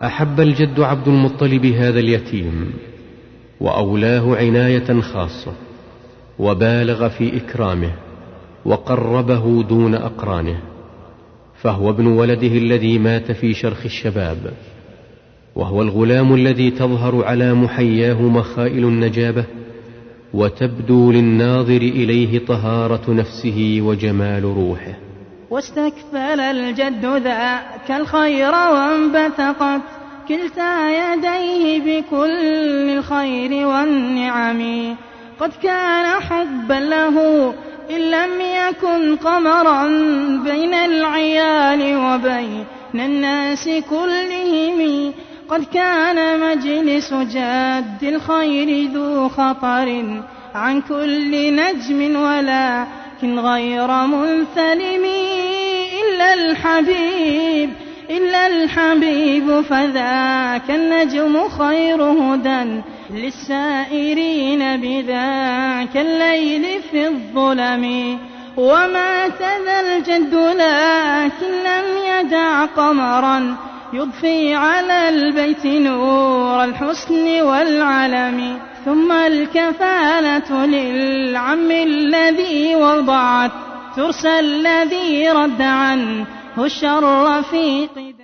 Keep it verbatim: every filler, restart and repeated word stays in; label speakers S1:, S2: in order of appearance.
S1: أحب الجد عبد المطلب هذا اليتيم وأولاه عناية خاصة، وبالغ في إكرامه وقربه دون أقرانه، فهو ابن ولده الذي مات في شرخ الشباب، وهو الغلام الذي تظهر على محياه مخائل النجابة، وتبدو للناظر إليه طهارة نفسه وجمال روحه.
S2: واستكفل الجد ذاك الخير وانبثقت كلتا يديه بكل الخير والنعم، قد كان حبا له إن لم يكن قمرا بين العيال وبين الناس كلهم، قد كان مجلس جاد الخير ذو خطر عن كل نجم ولكن غير منثلم، إلا الحبيب إلا الحبيب فذاك النجم خير هدى للسائرين بذاك الليل في الظلم. ومات ذا الجد لكن لم يدع قمرا يضفي على البيت نور الحسن والعلم، ثم الكفالة للعم الذي وضعت ترسى الذي رد عنه الشر في قدام.